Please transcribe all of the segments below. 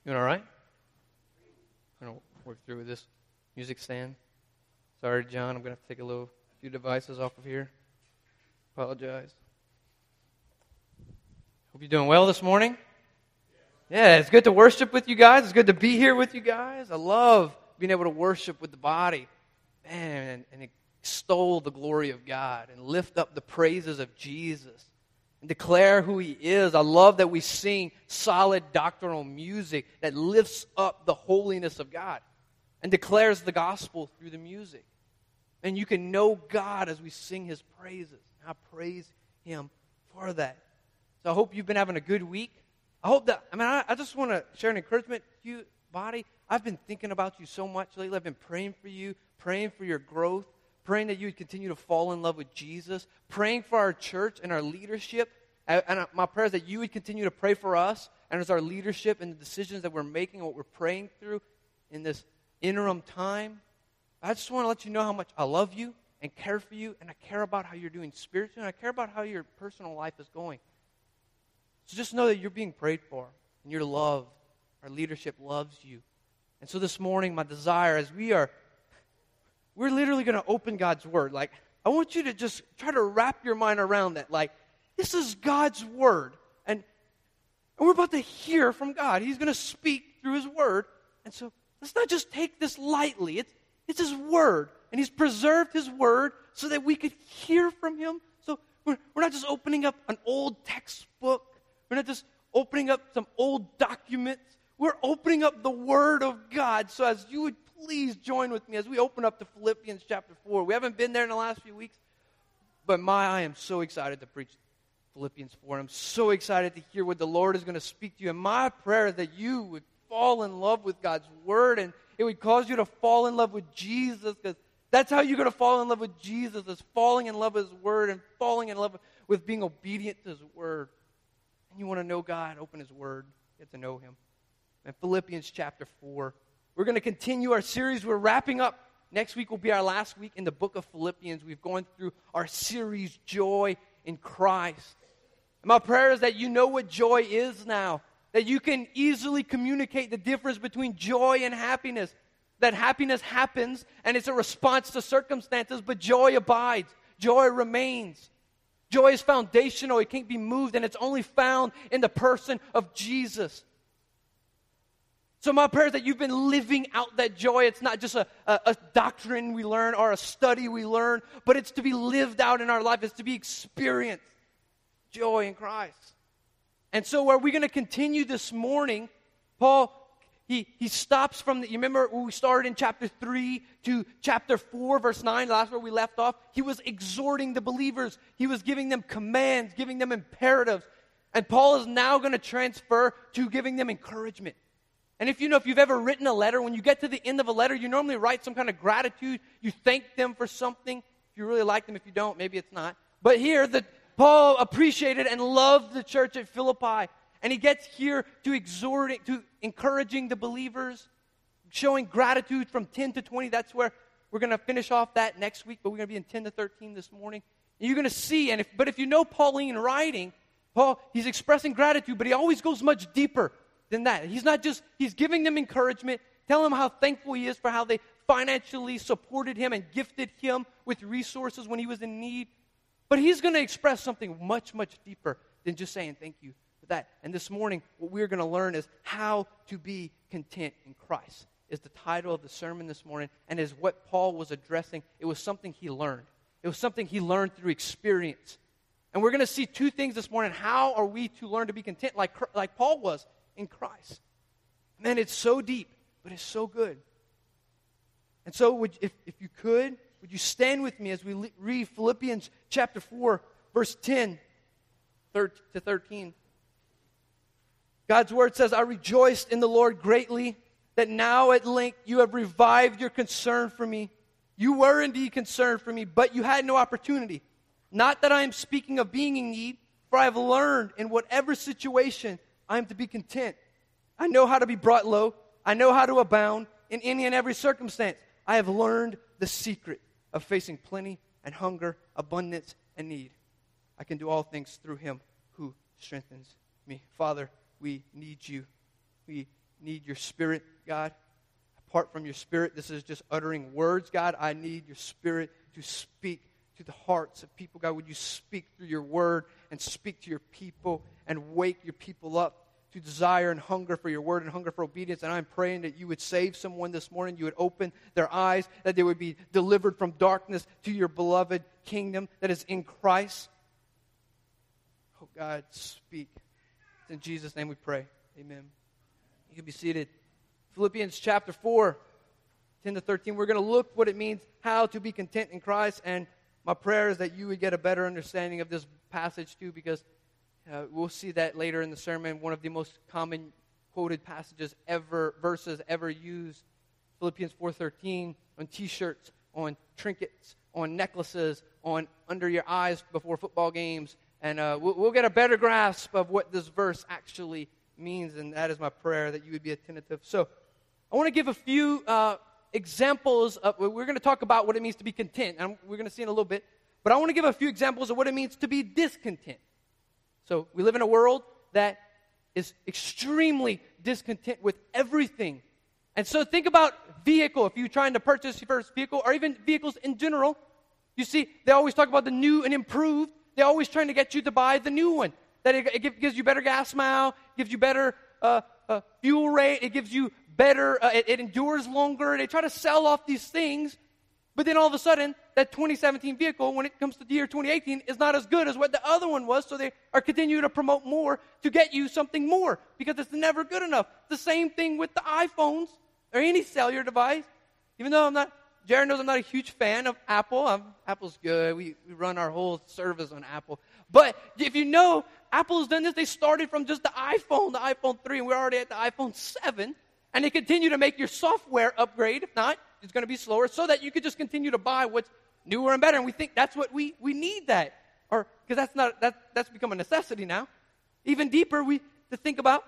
Doing all right? I'm going to work through with this music stand. Sorry, John. I'm going to have to take a few devices off of here. Apologize. Hope you're doing well this morning. Yeah, it's good to worship with you guys. It's good to be here with you guys. I love being able to worship with the body, man, and extol the glory of God and lift up the praises of Jesus and declare who He is. I love that we sing solid doctrinal music that lifts up the holiness of God and declares the gospel through the music. And you can know God as we sing His praises. I praise Him for that. So I hope you've been having a good week. I just want to share an encouragement to you, body. I've been thinking about you so much lately. I've been praying for you, praying for your growth, praying that you would continue to fall in love with Jesus, praying for our church and our leadership. And my prayer is that you would continue to pray for us and as our leadership and the decisions that we're making, what we're praying through in this interim time. I just want to let you know how much I love you and care for you, and I care about how you're doing spiritually, and I care about how your personal life is going. So just know that you're being prayed for, and you're loved. Our leadership loves you. And so this morning, my desire is we're literally going to open God's Word. Like, I want you to just try to wrap your mind around that. Like, this is God's Word, and we're about to hear from God. He's going to speak through His Word, and so let's not just take this lightly. It's His Word, and He's preserved His Word so that we could hear from Him. So we're not just opening up an old textbook. We're not just opening up some old documents. We're opening up the Word of God. So as you would please join with me as we open up to Philippians chapter 4. We haven't been there in the last few weeks, but I am so excited to preach Philippians 4. I'm so excited to hear what the Lord is going to speak to you. And my prayer is that you would fall in love with God's Word, and it would cause you to fall in love with Jesus, because that's how you're going to fall in love with Jesus, is falling in love with His Word and falling in love with being obedient to His Word. And you want to know God, open His Word, get to know Him. And Philippians chapter 4. We're going to continue our series. We're wrapping up. Next week will be our last week in the book of Philippians. We've gone through our series, Joy in Christ. And my prayer is that you know what joy is now, that you can easily communicate the difference between joy and happiness, that happiness happens and it's a response to circumstances, but joy abides, joy remains. Joy is foundational, it can't be moved, and it's only found in the person of Jesus. So my prayer is that you've been living out that joy. It's not just a doctrine we learn or a study we learn, but it's to be lived out in our life. It's to be experienced. Joy in Christ. And so where we're going to continue this morning, Paul, he stops from you remember when we started in chapter 3 to chapter 4, verse 9, that's where we left off. He was exhorting the believers. He was giving them commands, giving them imperatives. And Paul is now going to transfer to giving them encouragement. And if you've ever written a letter, when you get to the end of a letter, you normally write some kind of gratitude. You thank them for something. If you really like them, if you don't, maybe it's not. But here, Paul appreciated and loved the church at Philippi. And he gets here to encouraging the believers, showing gratitude from 10 to 20. That's where we're going to finish off that next week, but we're going to be in 10 to 13 this morning. And you're going to see, but if you know Pauline writing, Paul, he's expressing gratitude, but he always goes much deeper than that. He's giving them encouragement, telling them how thankful he is for how they financially supported him and gifted him with resources when he was in need. But he's going to express something much, much deeper than just saying thank you for that. And this morning, what we're going to learn is how to be content in Christ is the title of the sermon this morning, and is what Paul was addressing. It was something he learned. It was something he learned through experience. And we're going to see two things this morning. How are we to learn to be content like Paul was in Christ? Man, it's so deep, but it's so good. And so if you could, would you stand with me as we read Philippians chapter 4, verse 10 to 13. God's word says, I rejoiced in the Lord greatly that now at length you have revived your concern for me. You were indeed concerned for me, but you had no opportunity. Not that I am speaking of being in need, for I have learned in whatever situation I am to be content. I know how to be brought low. I know how to abound in any and every circumstance. I have learned the secret of facing plenty and hunger, abundance and need. I can do all things through Him who strengthens me. Father, we need You. We need your Spirit, God. Apart from your Spirit, this is just uttering words, God. I need your Spirit to speak to the hearts of people. God, would you speak through your word and speak to your people and wake your people up to desire and hunger for your word and hunger for obedience. And I'm praying that you would save someone this morning. You would open their eyes, that they would be delivered from darkness to your beloved kingdom that is in Christ. Oh, God, speak. It's in Jesus' name we pray. Amen. You can be seated. Philippians chapter 4, 10 to 13. We're going to look what it means, how to be content in Christ. And my prayer is that you would get a better understanding of this passage too, because we'll see that later in the sermon. One of the most common quoted verses ever used, Philippians 4:13, on T-shirts, on trinkets, on necklaces, on under your eyes before football games. And we'll get a better grasp of what this verse actually means, and that is my prayer, that you would be attentive. So I want to give a few examples. We're going to talk about what it means to be content, and we're going to see in a little bit. But I want to give a few examples of what it means to be discontent. So we live in a world that is extremely discontent with everything. And so think about vehicle. If you're trying to purchase your first vehicle, or even vehicles in general, you see, they always talk about the new and improved. They're always trying to get you to buy the new one. That it gives you better gas mile, gives you better fuel rate, it gives you better, it endures longer. They try to sell off these things, but then all of a sudden, that 2017 vehicle, when it comes to the year 2018, is not as good as what the other one was, so they are continuing to promote more to get you something more, because it's never good enough. The same thing with the iPhones, or any cellular device. Even though Jared knows I'm not a huge fan of Apple. Apple's good. We run our whole service on Apple. But if you know, Apple has done this. They started from just the iPhone 3, and we're already at the iPhone 7. And they continue to make your software upgrade. If not, it's going to be slower, so that you could just continue to buy what's newer and better. And we think that's what we need that. Or, because that's become a necessity now. Even deeper, to think about,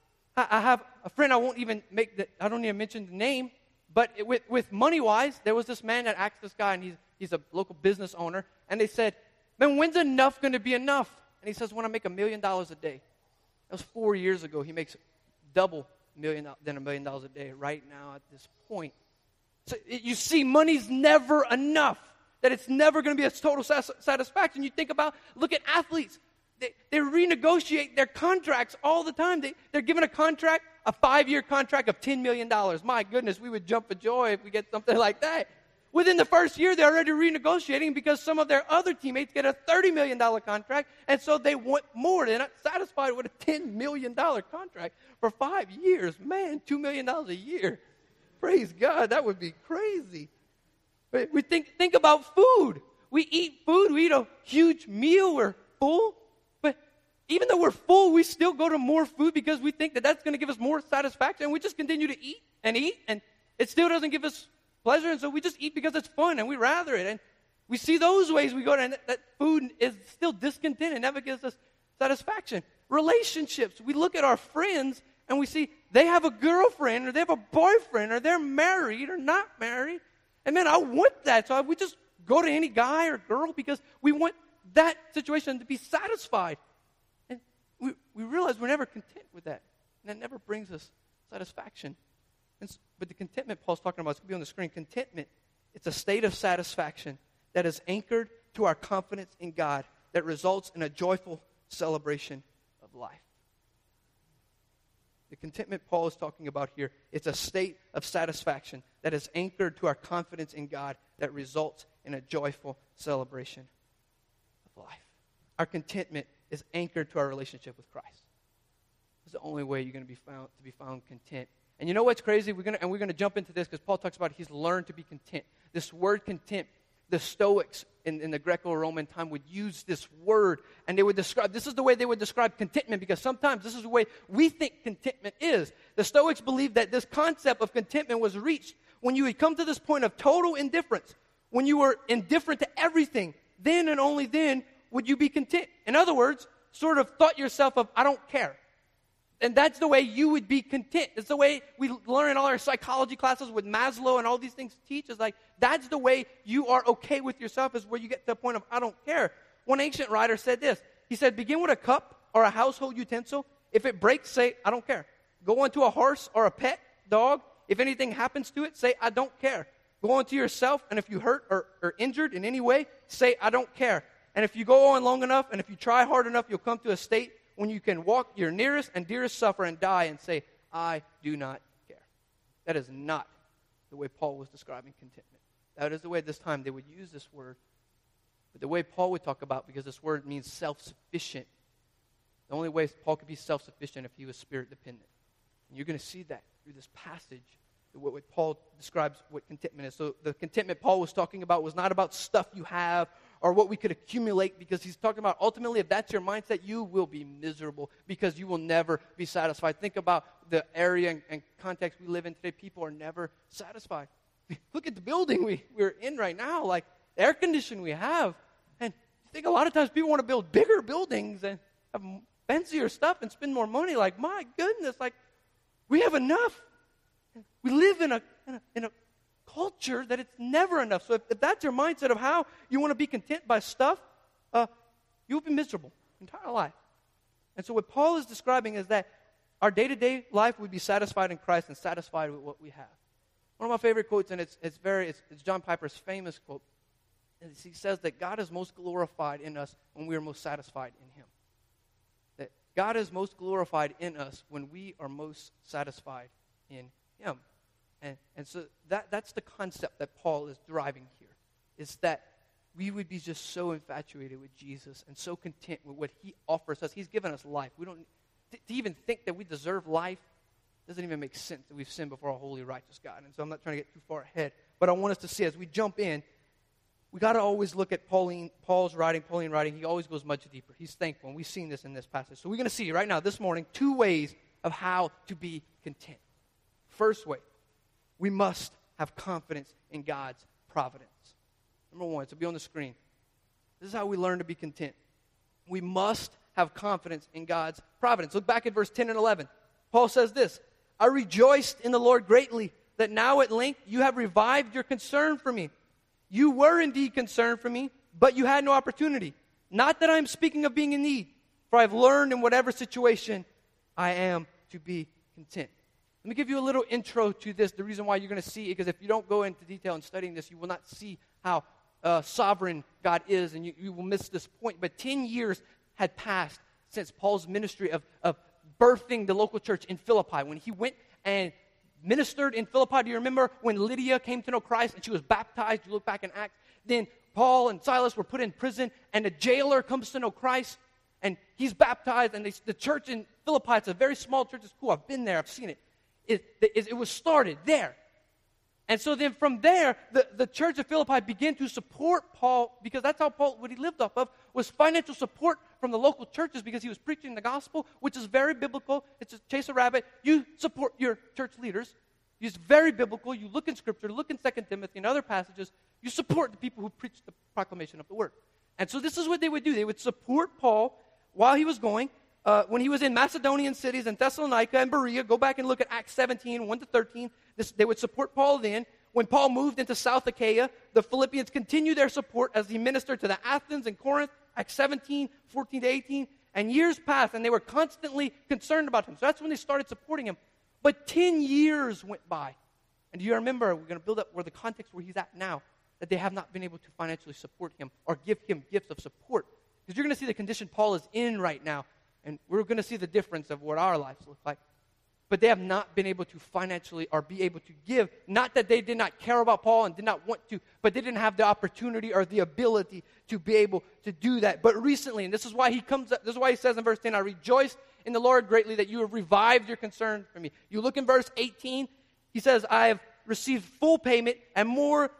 I have a friend, I don't even mention the name, but with money-wise, there was this man that asked this guy, and he's a local business owner, and they said, man, when's enough going to be enough? And he says, when I make $1 million a day. That was 4 years ago. He makes double than $1 million a day right now at this point. So you see, money's never enough, that it's never going to be a total satisfaction. You think about, look at athletes. They renegotiate their contracts all the time. They're given a 5-year contract of $10 million. My goodness, we would jump for joy if we get something like that. Within the first year, they're already renegotiating because some of their other teammates get a $30 million contract, and so they want more. They're not satisfied with a $10 million contract for 5 years. Man, $2 million a year. Praise God, that would be crazy. We think about food. We eat food. We eat a huge meal. We're full. But even though we're full, we still go to more food because we think that that's going to give us more satisfaction. And we just continue to eat, and it still doesn't give us pleasure. And so we just eat because it's fun, and we rather it. And we see those ways we go to, and that food is still discontent and never gives us satisfaction. Relationships. We look at our friends, and we see they have a girlfriend, or they have a boyfriend, or they're married or not married. And man, I want that. So we just go to any guy or girl because we want that situation to be satisfied. And we realize we're never content with that. And that never brings us satisfaction. But the contentment Paul's talking about, it's going to be on the screen. Contentment, it's a state of satisfaction that is anchored to our confidence in God, that results in a joyful celebration of life. The contentment Paul is talking about here, it's a state of satisfaction that is anchored to our confidence in God, that results in a joyful celebration of life. Our contentment is anchored to our relationship with Christ. It's the only way you're going to be found content. And you know what's crazy? We're going to jump into this because Paul talks about he's learned to be content. This word content, the Stoics in the Greco-Roman time would use this word, and they would describe, this is the way they would describe contentment, because sometimes this is the way we think contentment is. The Stoics believed that this concept of contentment was reached when you had come to this point of total indifference, when you were indifferent to everything. Then and only then would you be content. In other words, sort of thought yourself of, I don't care. And that's the way you would be content. It's the way we learn in all our psychology classes with Maslow and all these things teach. Is like, that's the way you are okay with yourself, is where you get to the point of, I don't care. One ancient writer said this. He said, begin with a cup or a household utensil. If it breaks, say, I don't care. Go onto a horse or a pet dog. If anything happens to it, say, I don't care. Go on to yourself, and if you hurt or injured in any way, say, I don't care. And if you go on long enough, and if you try hard enough, you'll come to a state when you can walk your nearest and dearest suffer and die and say, I do not care. That is not the way Paul was describing contentment. That is the way at this time they would use this word. But the way Paul would talk about, because this word means self-sufficient, the only way Paul could be self-sufficient if he was spirit-dependent. And you're going to see that through this passage, what Paul describes what contentment is. So the contentment Paul was talking about was not about stuff you have or what we could accumulate, because he's talking about ultimately if that's your mindset, you will be miserable because you will never be satisfied. Think about the area and context we live in today. People are never satisfied. Look at the building we're in right now, like the air conditioning we have. And I think a lot of times people want to build bigger buildings and have fancier stuff and spend more money. Like, my goodness, like we have enough. We live in a culture that it's never enough. So if that's your mindset of how you want to be content by stuff, you'll be miserable your entire life. And so what Paul is describing is that our day-to-day life would be satisfied in Christ and satisfied with what we have. One of my favorite quotes, and it's John Piper's famous quote, is he says that God is most glorified in us when we are most satisfied in Him. That God is most glorified in us when we are most satisfied in Him. And so that's the concept that Paul is driving here, is that we would be just so infatuated with Jesus and so content with what He offers us. He's given us life. We don't to even think that we deserve life doesn't even make sense, that we've sinned before a holy, righteous God. And so I'm not trying to get too far ahead, but I want us to see as we jump in, we got to always look at Paul's writing. He always goes much deeper. He's thankful, and we've seen this in this passage. So we're going to see right now, this morning, 2 ways of how to be content. First way, we must have confidence in God's providence. Number 1, it's will be on the screen. This is how we learn to be content. We must have confidence in God's providence. Look back at verse 10 and 11. Paul says this, I rejoiced in the Lord greatly that now at length you have revived your concern for me. You were indeed concerned for me, but you had no opportunity. Not that I am speaking of being in need, for I have learned in whatever situation I am to be content. Let me give you a little intro to this, the reason why you're going to see it, because if you don't go into detail in studying this, you will not see how sovereign God is, and you will miss this point. But 10 years had passed since Paul's ministry of birthing the local church in Philippi. When he went and ministered in Philippi, do you remember when Lydia came to know Christ and she was baptized? You look back in Acts. Then Paul and Silas were put in prison, and a jailer comes to know Christ, and he's baptized, and the church in Philippi, it's a very small church. It's cool. I've been there. I've seen it. It was started there. And so then from there, the church of Philippi began to support Paul, because that's how Paul, what he lived off of, was financial support from the local churches, because he was preaching the gospel, which is very biblical. It's just chase a rabbit. You support your church leaders. It's very biblical. You look in Scripture, look in 2 Timothy and other passages. You support the people who preach the proclamation of the word. And so this is what they would do. They would support Paul while he was going. When he was in Macedonian cities and Thessalonica and Berea, go back and look at Acts 17, 1-13. They would support Paul then. When Paul moved into South Achaia, the Philippians continued their support as he ministered to the Athens and Corinth, Acts 17, 14-18. And years passed, and they were constantly concerned about him. So that's when they started supporting him. But 10 years went by. And do you remember, we're going to build up where the context where he's at now, that they have not been able to financially support him or give him gifts of support. Because you're going to see the condition Paul is in right now. And we're going to see the difference of what our lives look like. But they have not been able to financially or be able to give. Not that they did not care about Paul and did not want to, but they didn't have the opportunity or the ability to be able to do that. But recently, and this is why he comes up, this is why he says in verse 10, I rejoiced in the Lord greatly that you have revived your concern for me. You look in verse 18, he says, I have received full payment and more.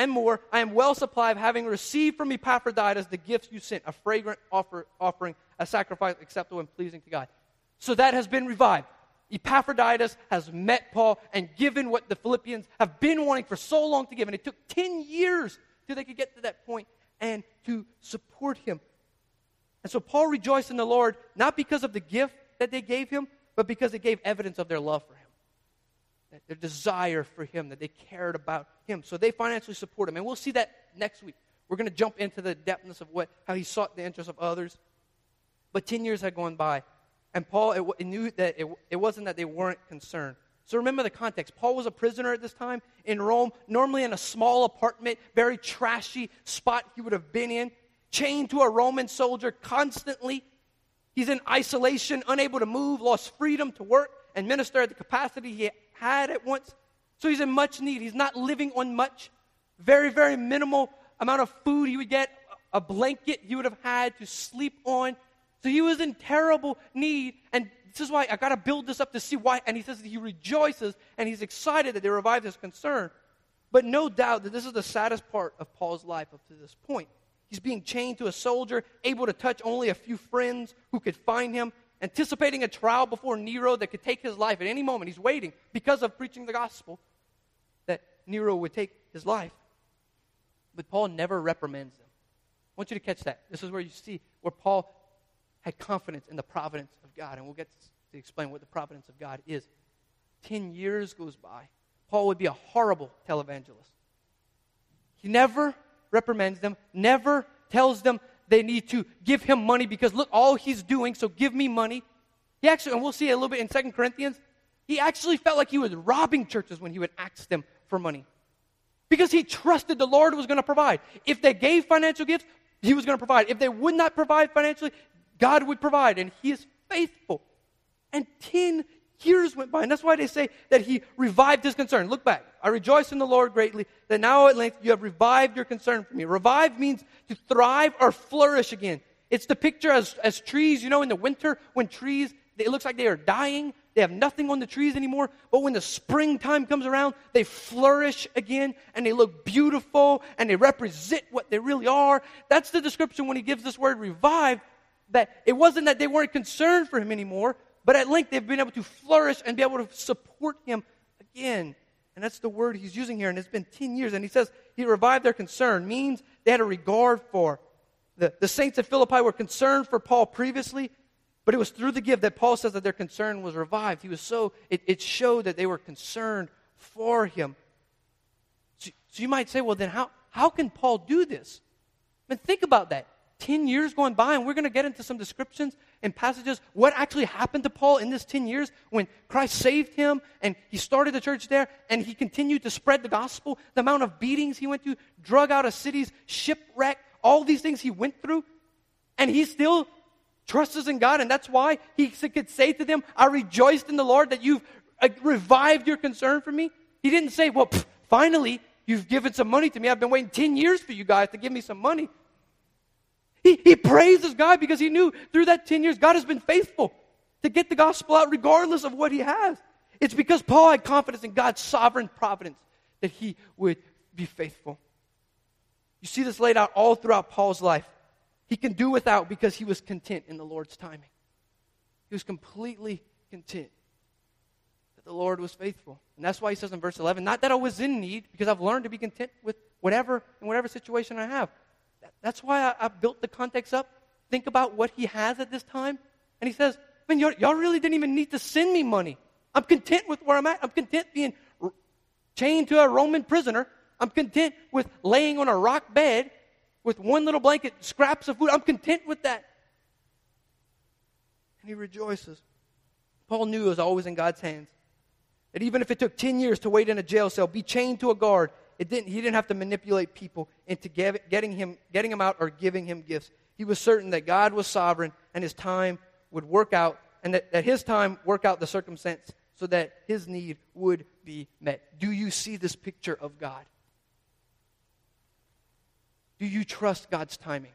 I am well supplied, having received from Epaphroditus the gifts you sent, a fragrant offering, a sacrifice acceptable and pleasing to God. So that has been revived. Epaphroditus has met Paul and given what the Philippians have been wanting for so long to give. And it took 10 years till they could get to that point and to support him. And so Paul rejoiced in the Lord, not because of the gift that they gave him, but because it gave evidence of their love for him. Their desire for him, that they cared about him. So they financially support him. And we'll see that next week. We're going to jump into the depthness of how he sought the interests of others. But 10 years had gone by, And Paul it knew that it wasn't that they weren't concerned. So remember the context. Paul was a prisoner at this time in Rome, normally in a small apartment, very trashy spot he would have been in, chained to a Roman soldier constantly. He's in isolation, unable to move, lost freedom to work and minister at the capacity he had at once. So he's in much need. He's not living on much. Very, very minimal amount of food he would get, a blanket he would have had to sleep on. So he was in terrible need, and this is why I got to build this up to see why. And he says that he rejoices, and he's excited that they revived his concern. But no doubt that this is the saddest part of Paul's life up to this point. He's being chained to a soldier, able to touch only a few friends who could find him, anticipating a trial before Nero that could take his life at any moment. He's waiting because of preaching the gospel that Nero would take his life. But Paul never reprimands them. I want you to catch that. This is where you see where Paul had confidence in the providence of God. And we'll get to explain what the providence of God is. 10 years goes by. Paul would be a horrible televangelist. He never reprimands them, never tells them they need to give him money because look, all he's doing, so give me money. He actually, and we'll see it a little bit in 2 Corinthians, he actually felt like he was robbing churches when he would ask them for money. Because he trusted the Lord was going to provide. If they gave financial gifts, he was going to provide. If they would not provide financially, God would provide. And he is faithful. And 10 years went by. And that's why they say that he revived his concern. Look back. I rejoice in the Lord greatly that now at length you have revived your concern for me. Revive means to thrive or flourish again. It's the picture as trees, in the winter when trees, it looks like they are dying. They have nothing on the trees anymore. But when the springtime comes around, they flourish again and they look beautiful and they represent what they really are. That's the description when he gives this word revived, that it wasn't that they weren't concerned for him anymore, but at length they've been able to flourish and be able to support him again. And that's the word he's using here. And it's been 10 years. And he says he revived their concern. Means they had a regard for. The saints at Philippi were concerned for Paul previously, but it was through the gift that Paul says that their concern was revived. It showed that they were concerned for him. So you might say, well, then how can Paul do this? I mean, think about that. 10 years going by, and we're going to get into some descriptions and passages. What actually happened to Paul in this 10 years when Christ saved him and he started the church there and he continued to spread the gospel, the amount of beatings he went through, drug out of cities, shipwreck, all these things he went through, and he still trusts in God, and that's why he could say to them, I rejoiced in the Lord that you've revived your concern for me. He didn't say, well, finally, you've given some money to me. I've been waiting 10 years for you guys to give me some money. He praises God because he knew through that 10 years, God has been faithful to get the gospel out regardless of what he has. It's because Paul had confidence in God's sovereign providence that he would be faithful. You see this laid out all throughout Paul's life. He can do without because he was content in the Lord's timing. He was completely content that the Lord was faithful. And that's why he says in verse 11, not that I was in need, because I've learned to be content with whatever situation I have. That's why I built the context up. Think about what he has at this time. And he says, y'all really didn't even need to send me money. I'm content with where I'm at. I'm content being chained to a Roman prisoner. I'm content with laying on a rock bed with one little blanket, scraps of food. I'm content with that. And he rejoices. Paul knew it was always in God's hands. That even if it took 10 years to wait in a jail cell, be chained to a guard, he didn't have to manipulate people into getting him out or giving him gifts. He was certain that God was sovereign and his time would work out, and that his time work out the circumstance so that his need would be met. Do you see this picture of God? Do you trust God's timing?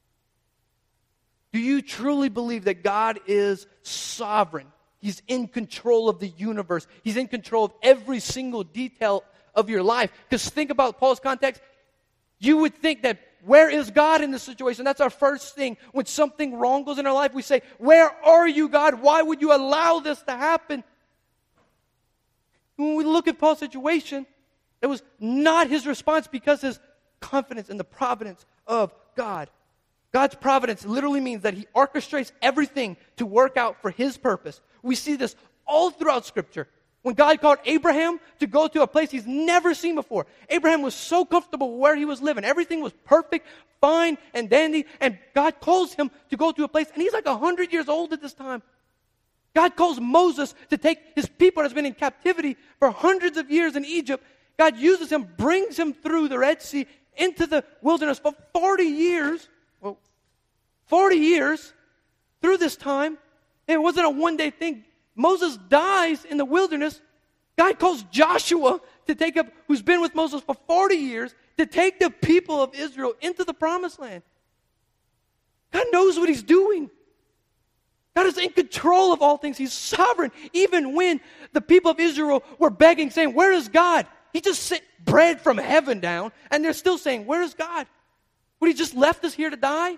Do you truly believe that God is sovereign? He's in control of the universe. He's in control of every single detail of your life. Because think about Paul's context. You would think that where is God in this situation? That's our first thing. When something wrong goes in our life, we say, where are you, God? Why would you allow this to happen? When we look at Paul's situation, it was not his response because his confidence in the providence of God. God's providence literally means that he orchestrates everything to work out for his purpose. We see this all throughout Scripture. When God called Abraham to go to a place he's never seen before, Abraham was so comfortable where he was living. Everything was perfect, fine, and dandy, and God calls him to go to a place, and he's like 100 years old at this time. God calls Moses to take his people that's been in captivity for hundreds of years in Egypt. God uses him, brings him through the Red Sea into the wilderness for 40 years. Well, 40 years through this time. It wasn't a one-day thing. Moses dies in the wilderness. God calls Joshua to take up, who's been with Moses for 40 years, to take the people of Israel into the promised land. God knows what he's doing. God is in control of all things. He's sovereign. Even when the people of Israel were begging, saying, where is God? He just sent bread from heaven down, and they're still saying, where is God? Would he just left us here to die?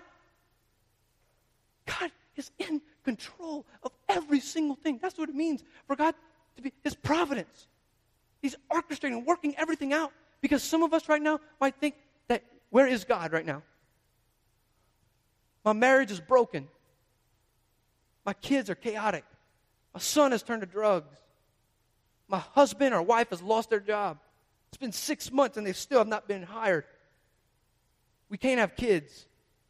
God is in control of every single thing. That's what it means for God to be his providence. He's orchestrating, working everything out. Because some of us right now might think that, where is God right now? My marriage is broken. My kids are chaotic. My son has turned to drugs. My husband or wife has lost their job. It's been 6 months and they still have not been hired. We can't have kids.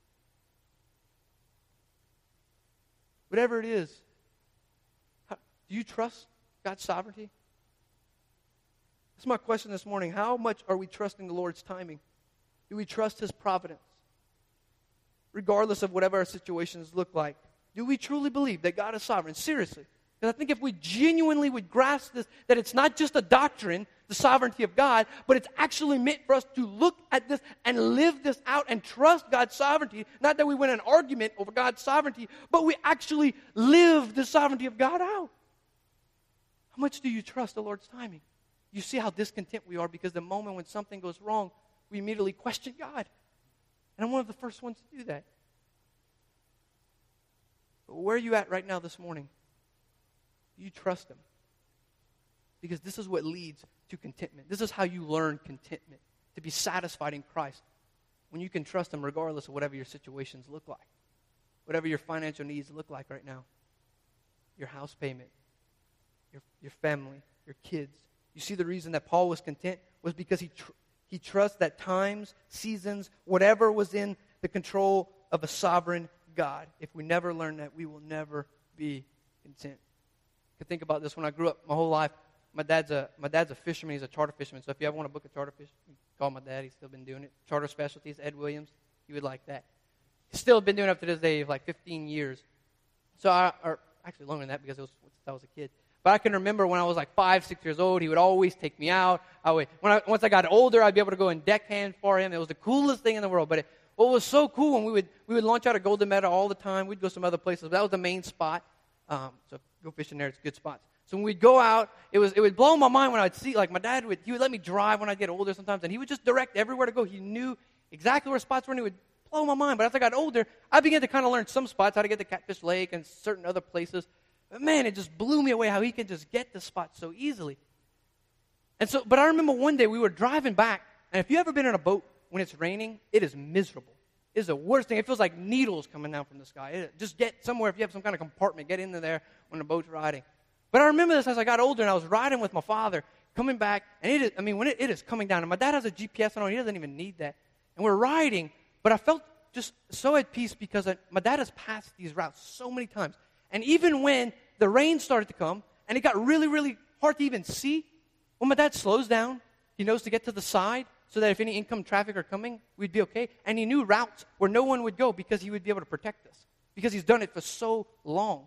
Whatever it is, do you trust God's sovereignty? That's my question this morning. How much are we trusting the Lord's timing? Do we trust his providence? Regardless of whatever our situations look like. Do we truly believe that God is sovereign? Seriously. Because I think if we genuinely would grasp this, that it's not just a doctrine, the sovereignty of God, but it's actually meant for us to look at this and live this out and trust God's sovereignty. Not that we win an argument over God's sovereignty, but we actually live the sovereignty of God out. How much do you trust the Lord's timing? You see how discontent we are because the moment when something goes wrong, we immediately question God. And I'm one of the first ones to do that. But where are you at right now this morning? Do you trust him? Because this is what leads to contentment. This is how you learn contentment, to be satisfied in Christ. When you can trust him regardless of whatever your situations look like. Whatever your financial needs look like right now. Your house payment, your family, your kids. You see the reason that Paul was content was because he trusts that times, seasons, whatever was in the control of a sovereign God. If we never learn that, we will never be content. I can think about this. When I grew up my whole life, my dad's a fisherman. He's a charter fisherman. So if you ever want to book a charter fish, you call my dad. He's still been doing it. Charter Specialties, Ed Williams. He would like that. He's still been doing it up to this day of like 15 years. So or actually longer than that because it was since I was a kid. But I can remember when I was like 5, 6 years old, he would always take me out. Once I got older, I'd be able to go and deckhand for him. It was the coolest thing in the world. But what was so cool when we would launch out of Golden Meadow all the time. We'd go some other places. But that was the main spot. So go fishing there. It's good spots. So when we'd go out, it would blow my mind when I'd see, like my dad he would let me drive when I'd get older sometimes, and he would just direct everywhere to go. He knew exactly where spots were, and it would blow my mind. But as I got older, I began to kind of learn some spots, how to get to Catfish Lake and certain other places. But man, it just blew me away how he could just get the spots so easily. But I remember one day we were driving back, and if you've ever been in a boat when it's raining, it is miserable. It's the worst thing. It feels like needles coming down from the sky. Just get somewhere, if you have some kind of compartment, get into there when the boat's riding. But I remember this as I got older, and I was riding with my father, coming back, and when it is coming down, and my dad has a GPS on, he doesn't even need that. And we're riding, but I felt just so at peace because my dad has passed these routes so many times. And even when the rain started to come, and it got really, really hard to even see, when my dad slows down, he knows to get to the side, so that if any incoming traffic are coming, we'd be okay. And he knew routes where no one would go because he would be able to protect us. Because he's done it for so long.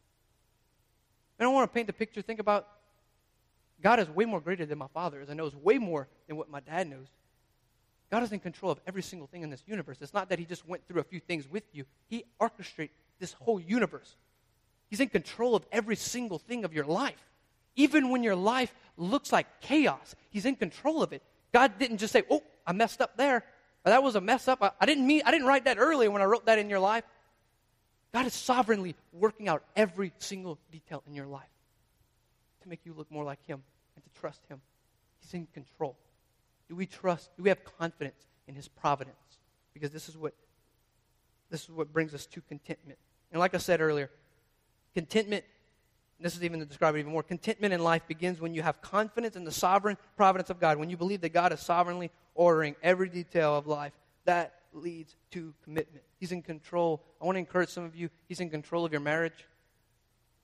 I don't want to paint the picture. Think about God is way more greater than my father is and knows way more than what my dad knows. God is in control of every single thing in this universe. It's not that he just went through a few things with you. He orchestrated this whole universe. He's in control of every single thing of your life. Even when your life looks like chaos, he's in control of it. God didn't just say, oh, I messed up there. Or that was a mess up. I didn't write that earlier when I wrote that in your life. God is sovereignly working out every single detail in your life to make you look more like him and to trust him. He's in control. Do we have confidence in his providence? Because this is what brings us to contentment. And like I said earlier, contentment, this is even to describe it even more, contentment in life begins when you have confidence in the sovereign providence of God. When you believe that God is sovereignly ordering every detail of life, that leads to commitment. He's in control. I want to encourage some of you, he's in control of your marriage.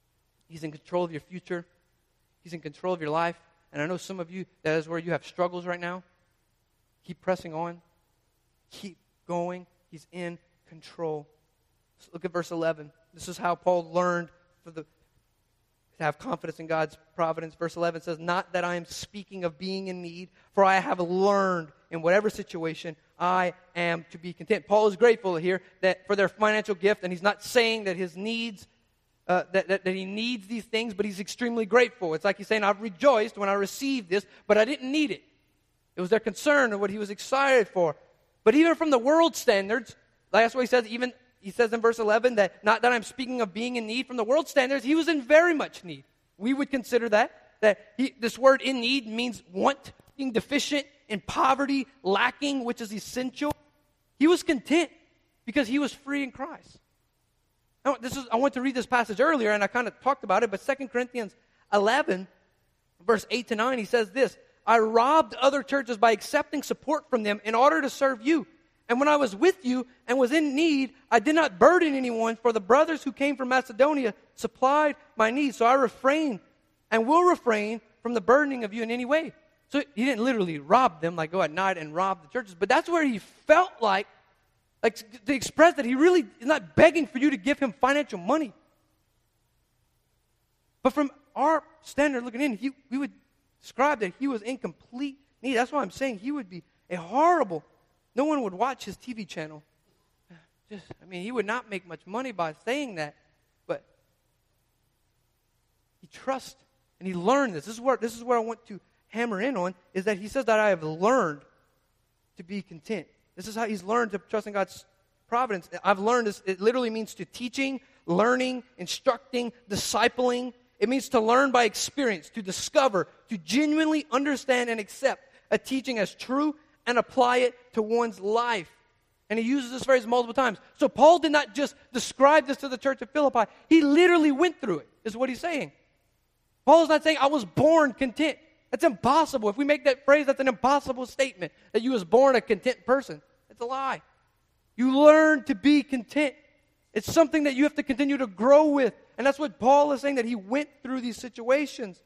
He's in control of your future. He's in control of your life. And I know some of you, that is where you have struggles right now. Keep pressing on. Keep going. He's in control. So look at verse 11. This is how Paul learned to have confidence in God's providence. Verse 11 says, not that I am speaking of being in need, for I have learned in whatever situation I am to be content. Paul is grateful here that for their financial gift, and he's not saying that his needs, that he needs these things, but he's extremely grateful. It's like he's saying, I've rejoiced when I received this, but I didn't need it. It was their concern and what he was excited for. But even from the world standards, that's what he says, even he says in verse 11 that not that I'm speaking of being in need. From the world standards, he was in very much need. We would consider that this word in need means want, being deficient, in poverty, lacking, which is essential. He was content because he was free in Christ. Now, I went to read this passage earlier, and I kind of talked about it, but 2 Corinthians 11, verse 8 to 9, he says this, I robbed other churches by accepting support from them in order to serve you. And when I was with you and was in need, I did not burden anyone, for the brothers who came from Macedonia supplied my needs. So I refrained and will refrain from the burdening of you in any way. So he didn't literally rob them, like go at night and rob the churches. But that's where he felt like to express that he really is not begging for you to give him financial money. But from our standard looking in, we would describe that he was in complete need. That's why I'm saying he would be a horrible. No one would watch his TV channel. He would not make much money by saying that. But he trusts and he learned this. This is where I want to hammer in on, is that he says that I have learned to be content. This is how he's learned to trust in God's providence. I've learned this. It literally means to teaching, learning, instructing, discipling. It means to learn by experience, to discover, to genuinely understand and accept a teaching as true and apply it to one's life. And he uses this phrase multiple times. So Paul did not just describe this to the church of Philippi. He literally went through it, is what he's saying. Paul is not saying, I was born content. That's impossible. If we make that phrase, that's an impossible statement, that you was born a content person. It's a lie. You learn to be content. It's something that you have to continue to grow with. And that's what Paul is saying, that he went through these situations.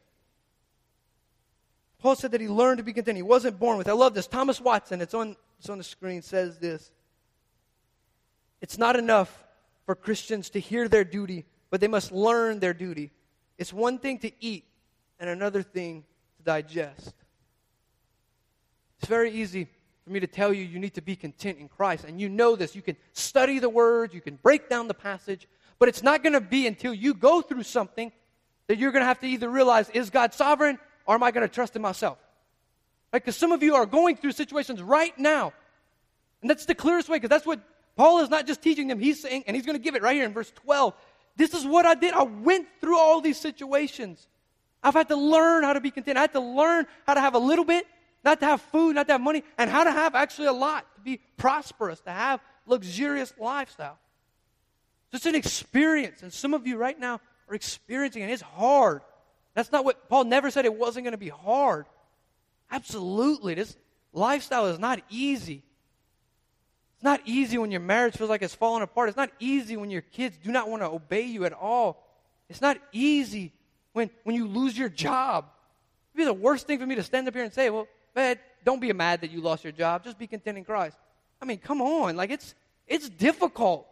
Paul said that he learned to be content. He wasn't born with it. I love this. Thomas Watson, it's on the screen, says this. It's not enough for Christians to hear their duty, but they must learn their duty. It's one thing to eat and another thing to digest. It's very easy for me to tell you you need to be content in Christ. And you know this. You can study the words. You can break down the passage. But it's not going to be until you go through something that you're going to have to either realize, is God sovereign, or am I going to trust in myself? Because some of you are going through situations right now. And that's the clearest way, because that's what Paul is not just teaching them. He's saying, and he's going to give it right here in verse 12. This is what I did. I went through all these situations. I've had to learn how to be content. I had to learn how to have a little bit, not to have food, not to have money, and how to have actually a lot, to be prosperous, to have luxurious lifestyle. So it's an experience, and some of you right now are experiencing it. It's hard. That's not what Paul never said. It wasn't going to be hard. Absolutely. This lifestyle is not easy. It's not easy when your marriage feels like it's falling apart. It's not easy when your kids do not want to obey you at all. It's not easy when you lose your job. It'd be the worst thing for me to stand up here and say, well, man, don't be mad that you lost your job. Just be content in Christ. Come on. It's difficult.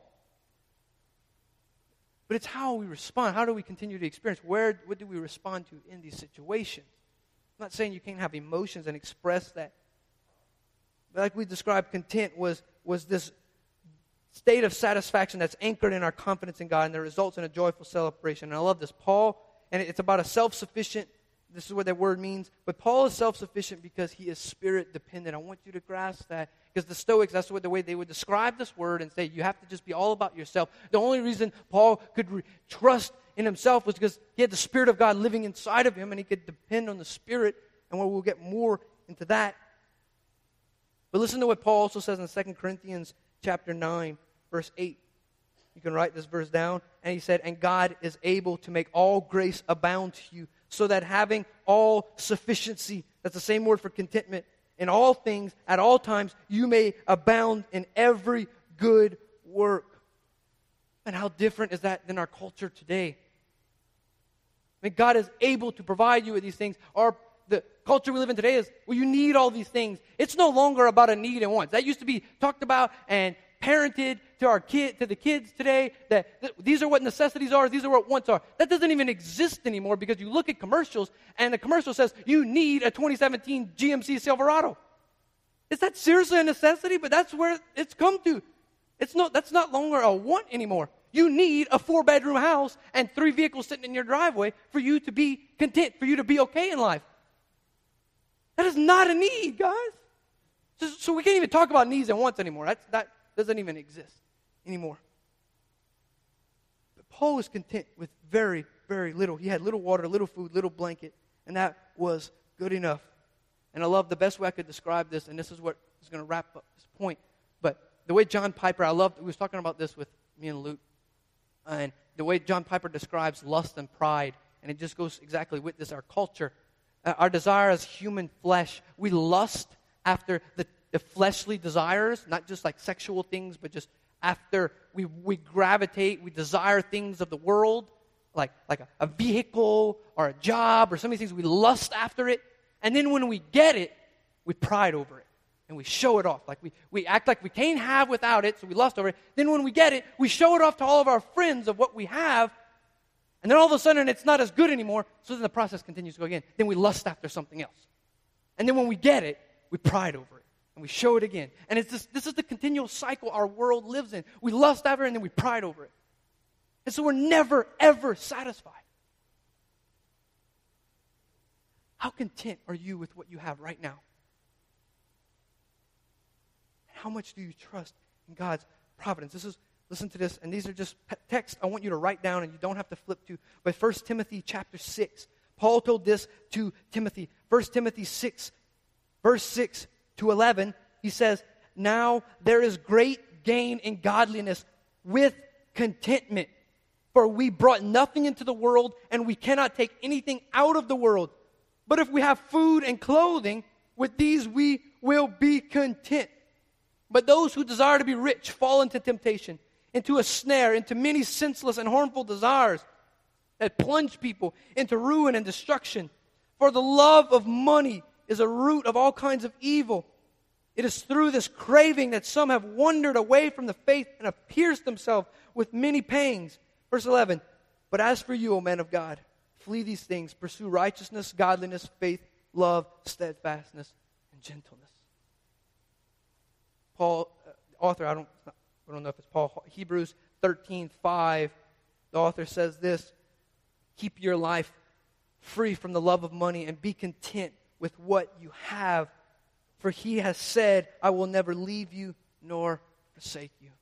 But it's how we respond. How do we continue to experience? What do we respond to in these situations? I'm not saying you can't have emotions and express that. But like we described, content was this state of satisfaction that's anchored in our confidence in God, and that results in a joyful celebration. And I love this. Paul, and it's about a self-sufficient, this is what that word means, but Paul is self-sufficient because he is spirit-dependent. I want you to grasp that. Because the Stoics, that's the way they would describe this word and say, you have to just be all about yourself. The only reason Paul could trust in himself was because he had the Spirit of God living inside of him, and he could depend on the Spirit, and we'll get more into that. But listen to what Paul also says in 2 Corinthians chapter 9, verse 8. You can write this verse down. And he said, and God is able to make all grace abound to you, so that having all sufficiency, that's the same word for contentment, in all things, at all times, you may abound in every good work. And how different is that than our culture today? I mean, God is able to provide you with these things. The culture we live in today is, well, you need all these things. It's no longer about a need and wants. That used to be talked about and parented to the kids today, that these are what necessities are, these are what wants are. That doesn't even exist anymore because you look at commercials and the commercial says you need a 2017 GMC Silverado. Is that seriously a necessity? But that's where it's come to. That's not longer a want anymore. You need a 4-bedroom house and 3 vehicles sitting in your driveway for you to be content, for you to be okay in life. That is not a need, guys. So we can't even talk about needs and wants anymore. That doesn't even exist anymore. But Paul was content with very, very little. He had little water, little food, little blanket, and that was good enough. And I love the best way I could describe this, and this is what is going to wrap up this point. But the way John Piper, we was talking about this with me and Luke, and the way John Piper describes lust and pride, and it just goes exactly with this, our culture. Our desire as human flesh, we lust after the fleshly desires, not just like sexual things, but just after we gravitate, we desire things of the world, like a vehicle or a job or some of these things. We lust after it. And then when we get it, we pride over it. And we show it off. Like we act like we can't have without it, so we lust over it. Then when we get it, we show it off to all of our friends of what we have. And then all of a sudden, it's not as good anymore, so then the process continues to go again. Then we lust after something else. And then when we get it, we pride over it. And we show it again. And this is the continual cycle our world lives in. We lust after it, and then we pride over it. And so we're never, ever satisfied. How content are you with what you have right now? How much do you trust in God's providence? Listen to this, and these are just texts I want you to write down, and you don't have to flip to. But 1 Timothy chapter 6, Paul told this to Timothy. 1 Timothy 6, verse 6 to 11, he says, "Now there is great gain in godliness with contentment. For we brought nothing into the world, and we cannot take anything out of the world. But if we have food and clothing, with these we will be content. But those who desire to be rich fall into temptation, into a snare, into many senseless and harmful desires that plunge people into ruin and destruction. For the love of money is a root of all kinds of evil. It is through this craving that some have wandered away from the faith and have pierced themselves with many pangs." Verse 11, "But as for you, O man of God, flee these things, pursue righteousness, godliness, faith, love, steadfastness, and gentleness." Paul, author, I don't know if it's Paul, Hebrews 13:5, the author says this, "Keep your life free from the love of money and be content with what you have. For he has said, I will never leave you nor forsake you."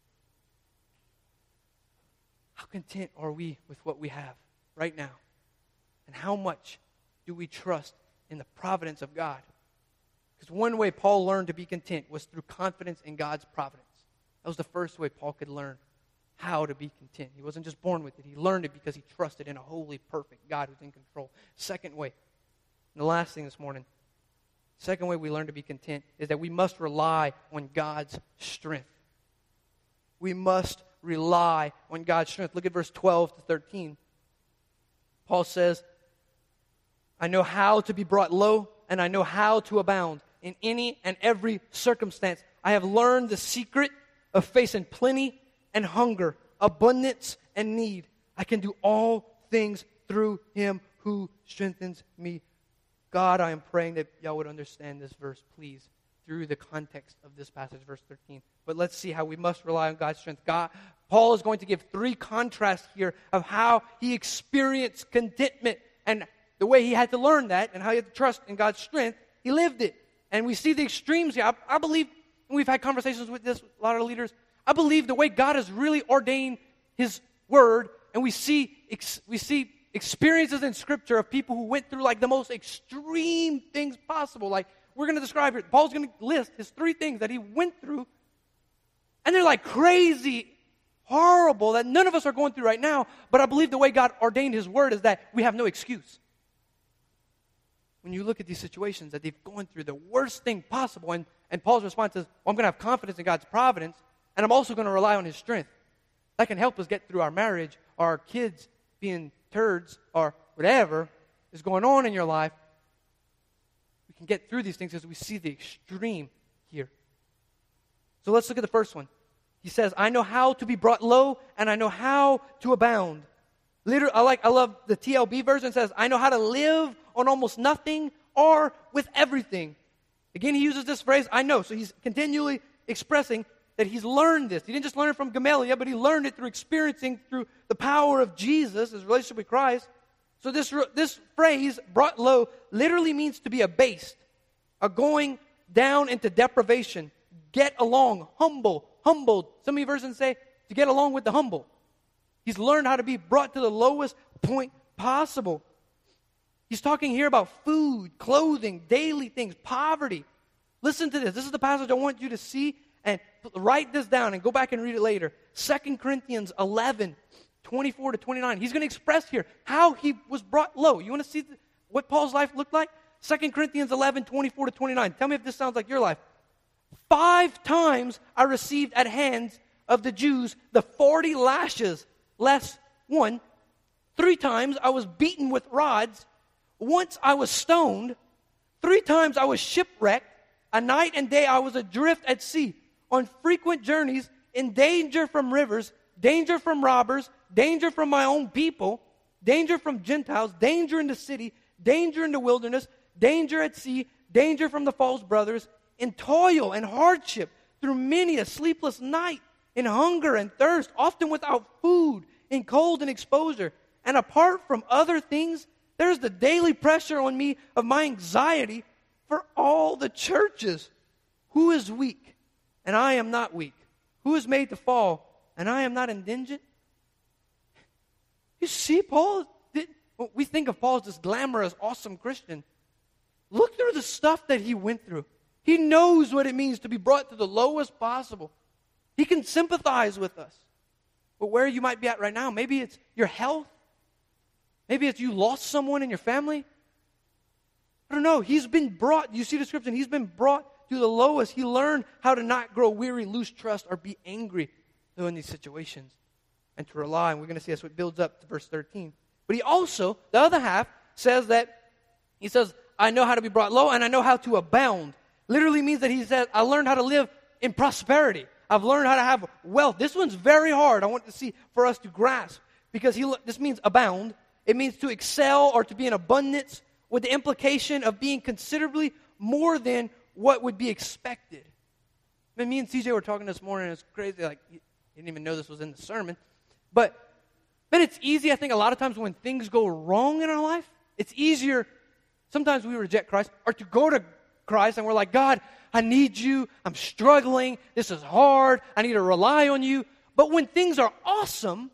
How content are we with what we have right now? And how much do we trust in the providence of God? Because one way Paul learned to be content was through confidence in God's providence. That was the first way Paul could learn how to be content. He wasn't just born with it. He learned it because he trusted in a holy, perfect God who's in control. Second way, and the last thing this morning, second way we learn to be content is that we must rely on God's strength. We must rely on God's strength. Look at verse 12 to 13. Paul says, "I know how to be brought low, and I know how to abound in any and every circumstance. I have learned the secret of facing plenty and hunger, abundance and need. I can do all things through him who strengthens me." God, I am praying that y'all would understand this verse, please, through the context of this passage, verse 13. But let's see how we must rely on God's strength. Paul is going to give 3 contrasts here of how he experienced contentment and the way he had to learn that and how he had to trust in God's strength. He lived it. And we see the extremes here. I believe, and we've had conversations with this, a lot of leaders, I believe the way God has really ordained his word, and we see experiences in Scripture of people who went through like the most extreme things possible. Like we're going to describe here. Paul's going to list his 3 things that he went through, and they're like crazy, horrible, that none of us are going through right now. But I believe the way God ordained his word is that we have no excuse. When you look at these situations that they've gone through the worst thing possible, and Paul's response is, well, I'm going to have confidence in God's providence, and I'm also going to rely on his strength. That can help us get through our marriage, our kids being turds, or whatever is going on in your life, we can get through these things as we see the extreme here. So let's look at the first one. He says, I know how to be brought low, and I know how to abound. Literally, I love the TLB version. It says, I know how to live on almost nothing or with everything. Again, he uses this phrase, I know. So he's continually expressing that he's learned this. He didn't just learn it from Gamaliel, but he learned it through experiencing through the power of Jesus, his relationship with Christ. So this phrase, brought low, literally means to be abased, a going down into deprivation, get along, humbled. Some of your versions say to get along with the humble. He's learned how to be brought to the lowest point possible. He's talking here about food, clothing, daily things, poverty. Listen to this. This is the passage I want you to see and write this down and go back and read it later. 2 Corinthians 11, 24 to 29. He's going to express here how he was brought low. You want to see what Paul's life looked like? 2 Corinthians 11, 24 to 29. Tell me if this sounds like your life. 5 times I received at hands of the Jews the 40 lashes, less one. 3 times I was beaten with rods. Once I was stoned. 3 times I was shipwrecked. A night and day I was adrift at sea, on frequent journeys, in danger from rivers, danger from robbers, danger from my own people, danger from Gentiles, danger in the city, danger in the wilderness, danger at sea, danger from the false brothers, in toil and hardship, through many a sleepless night, in hunger and thirst, often without food, in cold and exposure. And apart from other things, there's the daily pressure on me of my anxiety for all the churches. Who is weak, and I am not weak? Who is made to fall, and I am not indigent? You see, Paul, we think of Paul as this glamorous, awesome Christian. Look through the stuff that he went through. He knows what it means to be brought to the lowest possible. He can sympathize with us. But where you might be at right now, maybe it's your health. Maybe it's you lost someone in your family. I don't know. He's been brought, you see the description, he's been brought to the lowest. He learned how to not grow weary, lose trust, or be angry in these situations, and to rely. And we're going to see that's what builds up to verse 13. But he also, the other half, says that, he says, I know how to be brought low, and I know how to abound. Literally means that he said, I learned how to live in prosperity. I've learned how to have wealth. This one's very hard, I want to see, for us to grasp, because this means abound. It means to excel or to be in abundance, with the implication of being considerably more than what would be expected. I mean, me and CJ were talking this morning, and it's crazy, like, you didn't even know this was in the sermon. But it's easy, I think, a lot of times when things go wrong in our life, it's easier, sometimes we reject Christ, or to go to Christ, and we're like, God, I need you, I'm struggling, this is hard, I need to rely on you. But when things are awesome,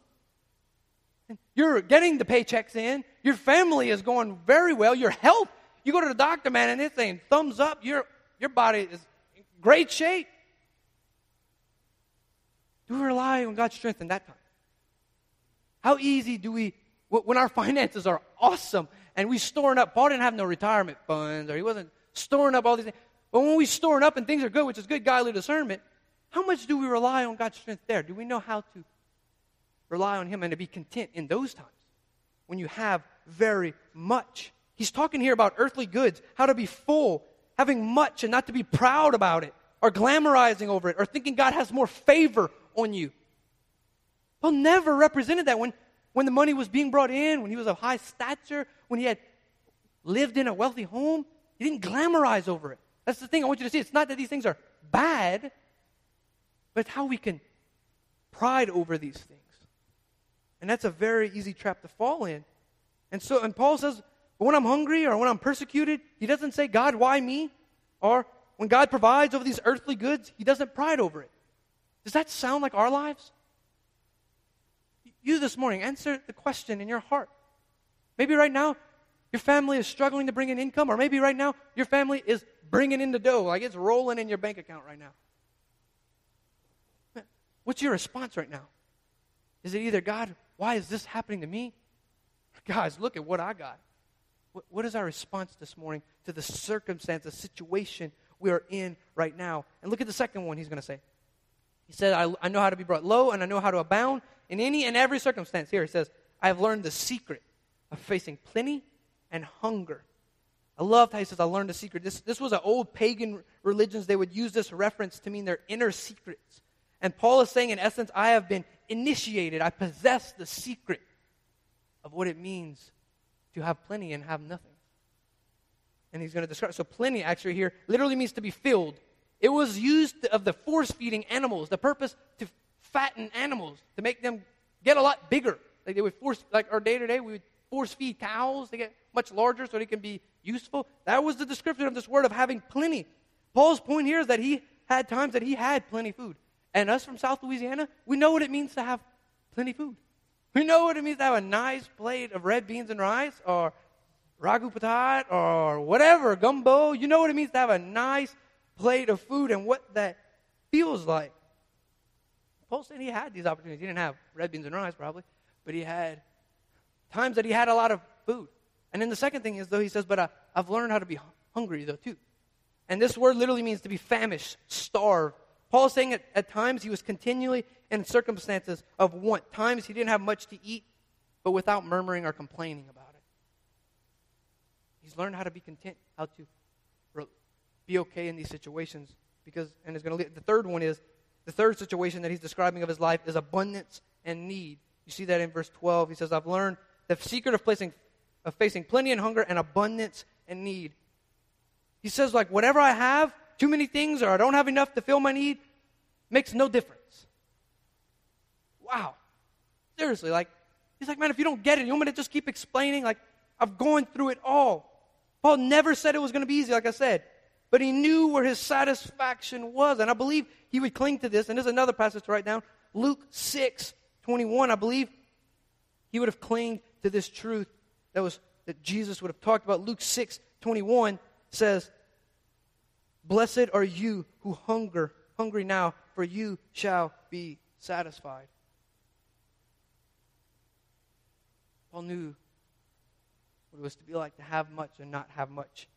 you're getting the paychecks in, your family is going very well, your health, you go to the doctor, man, and it's saying thumbs up, your body is in great shape. Do we rely on God's strength in that time? How easy do we, when our finances are awesome and we storing up, Paul didn't have no retirement funds, or he wasn't storing up all these things. But when we storing up and things are good, which is good godly discernment, how much do we rely on God's strength there? Do we know how to rely on Him and to be content in those times when you have very much? He's talking here about earthly goods, how to be full, having much and not to be proud about it, or glamorizing over it, or thinking God has more favor on you. Paul never represented that when the money was being brought in, when he was of high stature, when he had lived in a wealthy home. He didn't glamorize over it. That's the thing I want you to see. It's not that these things are bad, but it's how we can pride over these things. And that's a very easy trap to fall in. And Paul says, when I'm hungry or when I'm persecuted, he doesn't say, God, why me? Or when God provides over these earthly goods, he doesn't pride over it. Does that sound like our lives? You this morning, answer the question in your heart. Maybe right now, your family is struggling to bring in income, or maybe right now, your family is bringing in the dough, like it's rolling in your bank account right now. What's your response right now? Is it either, God, why is this happening to me? Guys, look at what I got. What is our response this morning to the circumstance, the situation we are in right now? And look at the second one he's going to say. He said, I know how to be brought low, and I know how to abound in any and every circumstance. Here he says, I have learned the secret. of facing plenty and hunger. I love how he says, I learned the secret. This was an old pagan religions. They would use this reference to mean their inner secrets. And Paul is saying, in essence, I have been initiated. I possess the secret of what it means to have plenty and have nothing. And he's going to describe. So plenty actually here literally means to be filled. It was used of the force-feeding animals. The purpose to fatten animals, to make them get a lot bigger. Like they would like our day-to-day, we would force-feed cows. They get much larger so they can be useful. That was the description of this word of having plenty. Paul's point here is that he had times that he had plenty food. And us from South Louisiana, we know what it means to have plenty food. We know what it means to have a nice plate of red beans and rice, or ragu patat, or whatever, gumbo. You know what it means to have a nice plate of food and what that feels like. Paul said he had these opportunities. He didn't have red beans and rice probably, but he had times that he had a lot of food. And then the second thing is, though, he says, but I've learned how to be hungry, though, too. And this word literally means to be famished, starved. Paul is saying at times he was continually in circumstances of want. Times he didn't have much to eat, but without murmuring or complaining about it. He's learned how to be content, how to be okay in these situations. And it's going to lead, the third one is, the third situation that he's describing of his life is abundance and need. You see that in verse 12. He says, I've learned the secret of facing plenty and hunger and abundance and need. He says, like, whatever I have, too many things, or I don't have enough to fill my need, makes no difference. Wow. Seriously, he's like, man, if you don't get it, you want me to just keep explaining? Like, I've gone through it all. Paul never said it was going to be easy, like I said. But he knew where his satisfaction was. And I believe he would cling to this. And there's another passage to write down. Luke 6:21. I believe he would have clinged to this truth that Jesus would have talked about. Luke 6:21 says, blessed are you who hungry now, for you shall be satisfied. Paul knew what it was to be like to have much and not have much.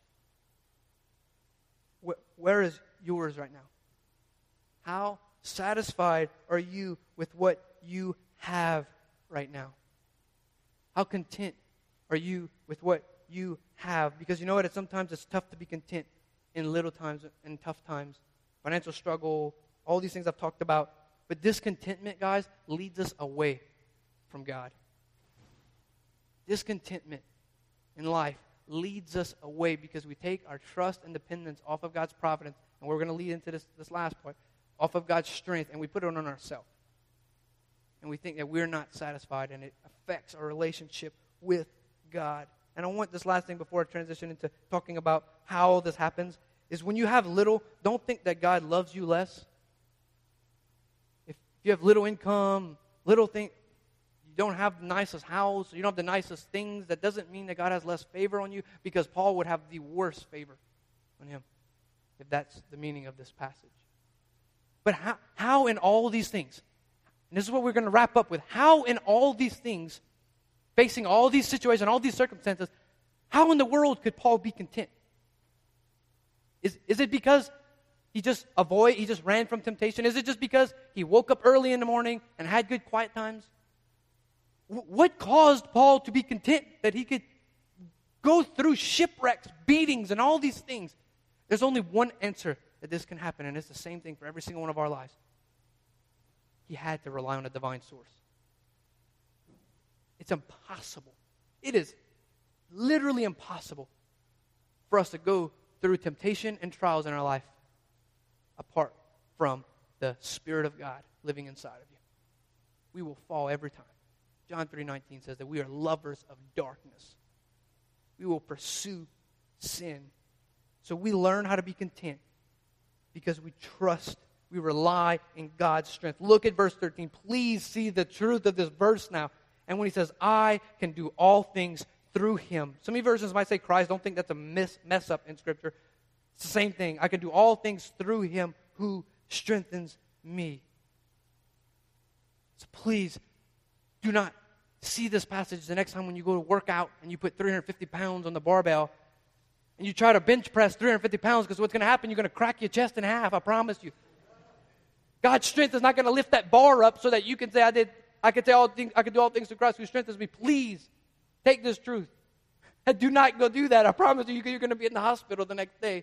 Where is yours right now? How satisfied are you with what you have right now? How content are you with what you have? Because you know what? Sometimes it's tough to be content in little times and tough times. Financial struggle, all these things I've talked about. But discontentment, guys, leads us away from God. Discontentment in life leads us away because we take our trust and dependence off of God's providence, and we're going to lead into this last point, off of God's strength, and we put it on ourselves. And we think that we're not satisfied, and it affects our relationship with God. And I want this last thing before I transition into talking about how this happens, is when you have little, don't think that God loves you less. If you have little income, little thing, you don't have the nicest house, you don't have the nicest things, that doesn't mean that God has less favor on you, because Paul would have the worst favor on him, if that's the meaning of this passage. But how in all these things, and this is what we're going to wrap up with, how in all these things, facing all these situations, all these circumstances, how in the world could Paul be content? Is it because he just ran from temptation? Is it just because he woke up early in the morning and had good quiet times? What caused Paul to be content that he could go through shipwrecks, beatings, and all these things? There's only one answer that this can happen, and it's the same thing for every single one of our lives. He had to rely on a divine source. It's impossible. It is literally impossible for us to go through temptation and trials in our life apart from the Spirit of God living inside of you. We will fall every time. John 3:19 says that we are lovers of darkness. We will pursue sin. So we learn how to be content because we trust, we rely in God's strength. Look at verse 13. Please see the truth of this verse now. And when he says, I can do all things through him. Some of you versions might say Christ. Don't think that's a mess up in Scripture. It's the same thing. I can do all things through him who strengthens me. So please do not see this passage the next time when you go to work out and you put 350 pounds on the barbell and you try to bench press 350 pounds, because what's going to happen, you're going to crack your chest in half, I promise you. God's strength is not going to lift that bar up so that you can say, I can do all things through Christ who strengthens me. Please Take this truth. And do not go do that. I promise you, you're going to be in the hospital the next day.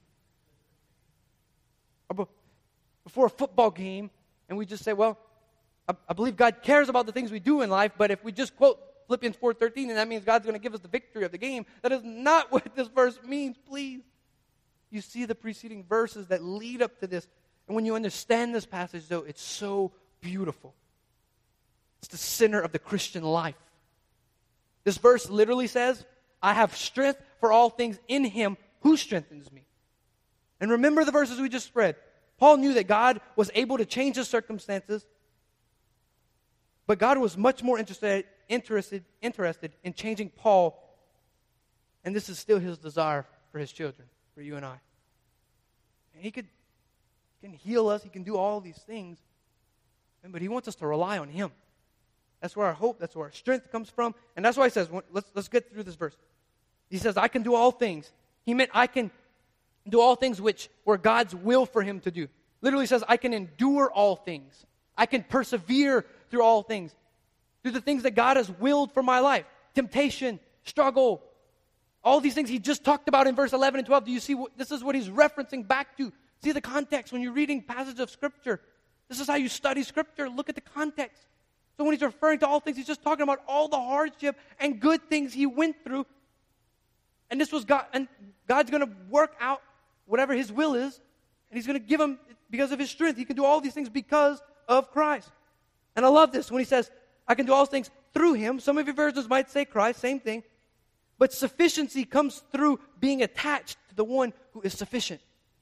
Or before a football game, and we just say, well, I believe God cares about the things we do in life, but if we just quote Philippians 4:13, and that means God's going to give us the victory of the game, that is not what this verse means, please. You see the preceding verses that lead up to this. And when you understand this passage, though, it's so beautiful. It's the center of the Christian life. This verse literally says, I have strength for all things in Him who strengthens me. And remember the verses we just read. Paul knew that God was able to change his circumstances, but God was much more interested in changing Paul. And this is still His desire for His children, for you and I. And He can heal us. He can do all these things. But He wants us to rely on Him. That's where our hope, that's where our strength comes from. And that's why He says, let's get through this verse. He says, I can do all things. He meant I can do all things which were God's will for Him to do. Literally says, I can endure all things. I can persevere through all things. Through the things that God has willed for my life. Temptation, struggle, all these things He just talked about in verse 11 and 12. Do you see this is what He's referencing back to? See the context when you're reading passages of Scripture. This is how you study Scripture. Look at the context. So when He's referring to all things, He's just talking about all the hardship and good things He went through. And this was God, and God's going to work out whatever His will is, and He's going to give Him, because of His strength, He can do all these things because of Christ. And I love this when He says, I can do all things through Him. Some of your versions might say Christ, same thing. But sufficiency comes through being attached to the one who is sufficient.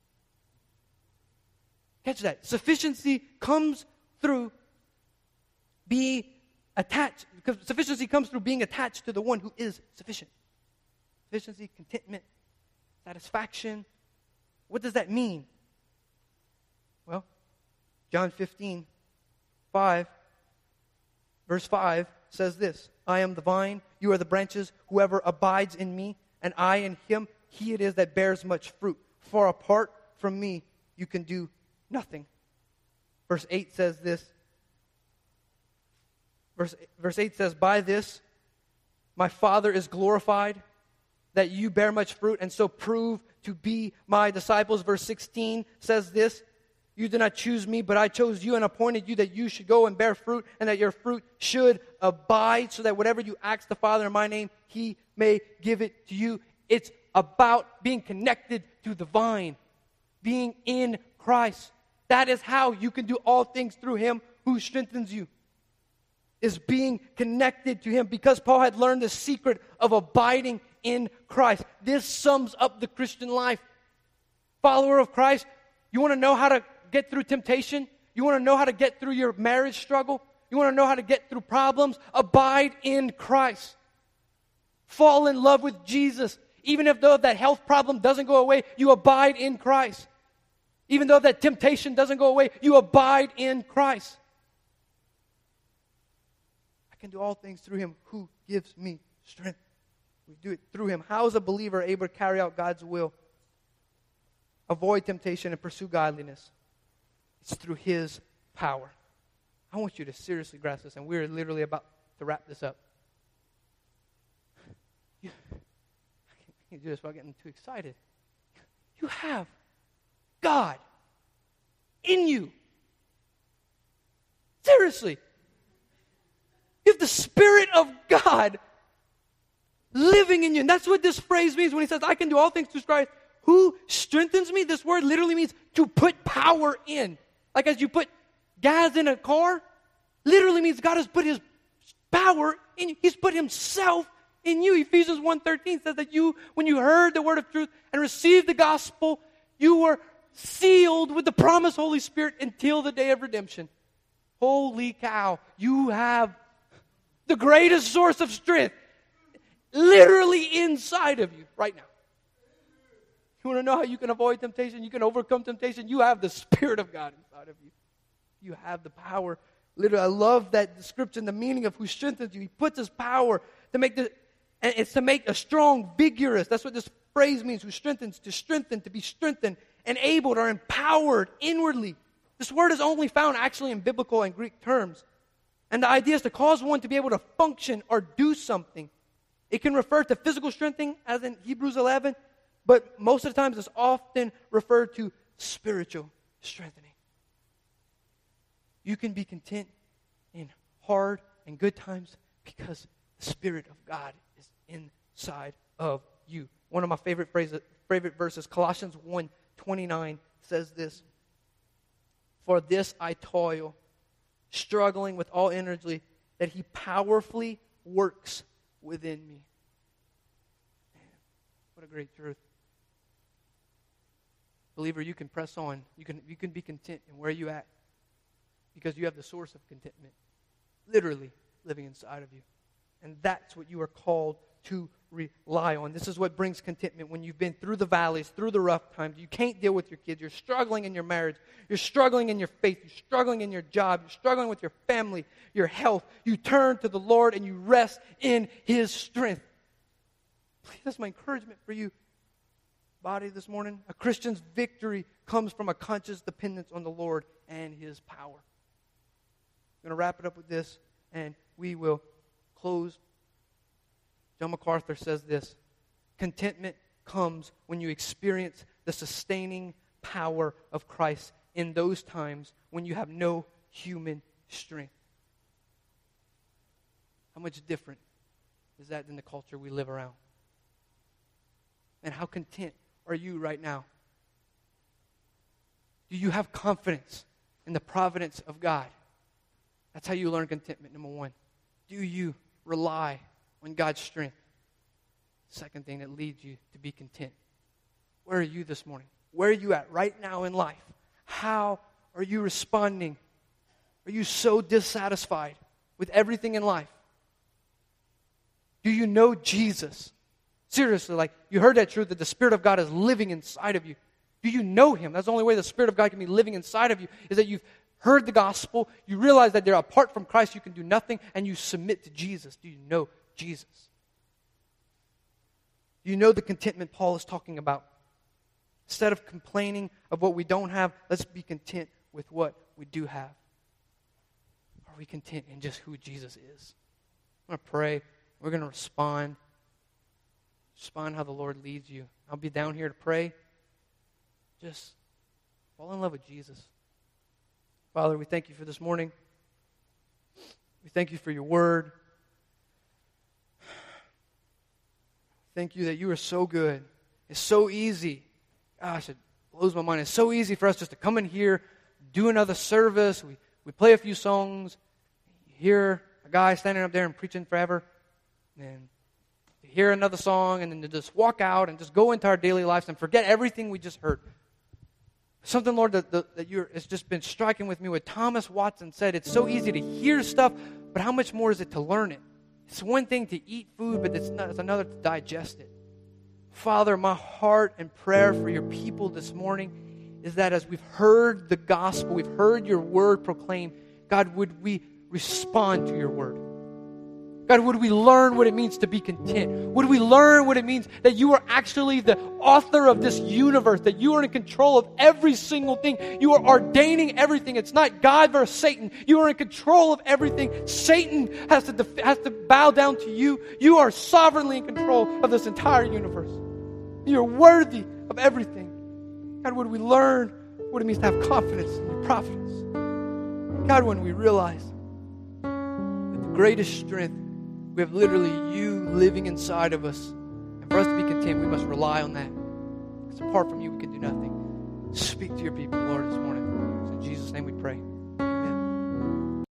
Catch that. Sufficiency comes through being attached. Because sufficiency comes through being attached to the one who is sufficient. Sufficiency, contentment, satisfaction. What does that mean? Well, John 15, 5, verse 5 says this, I am the vine, you are the branches, whoever abides in me, and I in him, he it is that bears much fruit. For apart from me, you can do nothing. Verse 8 says this. Verse 8 says, by this, my Father is glorified, that you bear much fruit, and so prove to be my disciples. Verse 16 says this, you did not choose me, but I chose you and appointed you that you should go and bear fruit, and that your fruit should abide, so that whatever you ask the Father in my name, He may give it to you. It's about being connected to the vine, being in Christ. That is how you can do all things through Him who strengthens you, is being connected to Him, because Paul had learned the secret of abiding in Christ. This sums up the Christian life. Follower of Christ, you want to know how to get through temptation? You want to know how to get through your marriage struggle? You want to know how to get through problems? Abide in Christ. Fall in love with Jesus. Even if though that health problem doesn't go away, you abide in Christ. Even though that temptation doesn't go away, you abide in Christ. I can do all things through Him who gives me strength. We do it through Him. How is a believer able to carry out God's will? Avoid temptation and pursue godliness. It's through His power. I want you to seriously grasp this, and we're literally about to wrap this up. I can't do this without getting too excited. You have God in you. Seriously. You have the Spirit of God living in you. And that's what this phrase means when He says, I can do all things through Christ who strengthens me. This word literally means to put power in. Like as you put gas in a car, literally means God has put His power in you. He's put Himself in you. Ephesians 1:13 says that you, when you heard the word of truth and received the gospel, you were sealed with the promised Holy Spirit until the day of redemption. Holy cow. You have the greatest source of strength literally inside of you right now. You want to know how you can avoid temptation? You can overcome temptation? You have the Spirit of God inside of you. You have the power. Literally, I love that description, the meaning of who strengthens you. He puts His power to make and it's to make a strong, vigorous. That's what this phrase means, who strengthens, to strengthen, to be strengthened, enabled or empowered inwardly. This word is only found actually in biblical and Greek terms. And the idea is to cause one to be able to function or do something. It can refer to physical strengthening, as in Hebrews 11, but most of the times it's often referred to spiritual strengthening. You can be content in hard and good times because the Spirit of God is inside of you. One of my favorite verses, Colossians 1:29, says this: "For this I toil, struggling with all energy, that He powerfully works within me." Man, what a great truth. Believer, you can press on. You can be content in where you're at because you have the source of contentment literally living inside of you. And that's what you are called to rely on. This is what brings contentment when you've been through the valleys, through the rough times. You can't deal with your kids. You're struggling in your marriage. You're struggling in your faith. You're struggling in your job. You're struggling with your family, your health. You turn to the Lord and you rest in His strength. Please, that's my encouragement for you, body, this morning. A Christian's victory comes from a conscious dependence on the Lord and His power. I'm going to wrap it up with this, and we will close. John MacArthur says this: contentment comes when you experience the sustaining power of Christ in those times when you have no human strength. How much different is that than the culture we live around? And how content are you right now? Do you have confidence in the providence of God? That's how you learn contentment, number one. Do you rely on God's strength? Second thing that leads you to be content. Where are you this morning? Where are you at right now in life? How are you responding? Are you so dissatisfied with everything in life? Do you know Jesus? Seriously, like you heard that truth that the Spirit of God is living inside of you. Do you know Him? That's the only way the Spirit of God can be living inside of you, is that you've heard the gospel, you realize that apart from Christ you can do nothing, and you submit to Jesus. Do you know Jesus? Do you know the contentment Paul is talking about? Instead of complaining of what we don't have, let's be content with what we do have. Are we content in just who Jesus is? I'm going to pray. We're going to respond. Respond how the Lord leads you. I'll be down here to pray. Just fall in love with Jesus. Father, we thank you for this morning. We thank you for your word. Thank you that you are so good. It's so easy. Gosh, it blows my mind. It's so easy for us just to come in here, do another service. We play a few songs. You hear a guy standing up there and preaching forever. And you hear another song and then to just walk out and just go into our daily lives and forget everything we just heard. Something, Lord, that it's just been striking with me. What Thomas Watson said, it's so easy to hear stuff, but how much more is it to learn it? It's one thing to eat food, but it's another to digest it. Father, my heart and prayer for your people this morning is that as we've heard the gospel, we've heard your word proclaimed, God, would we respond to your word? God, would we learn what it means to be content? Would we learn what it means that you are actually the author of this universe, that you are in control of every single thing. You are ordaining everything. It's not God versus Satan. You are in control of everything. Satan has to bow down to you. You are sovereignly in control of this entire universe. You are worthy of everything. God, would we learn what it means to have confidence in your providence? God, when we realize that the greatest strength, we have literally you living inside of us. And for us to be content, we must rely on that. Because apart from you, we can do nothing. Speak to your people, Lord, this morning. In Jesus' name we pray.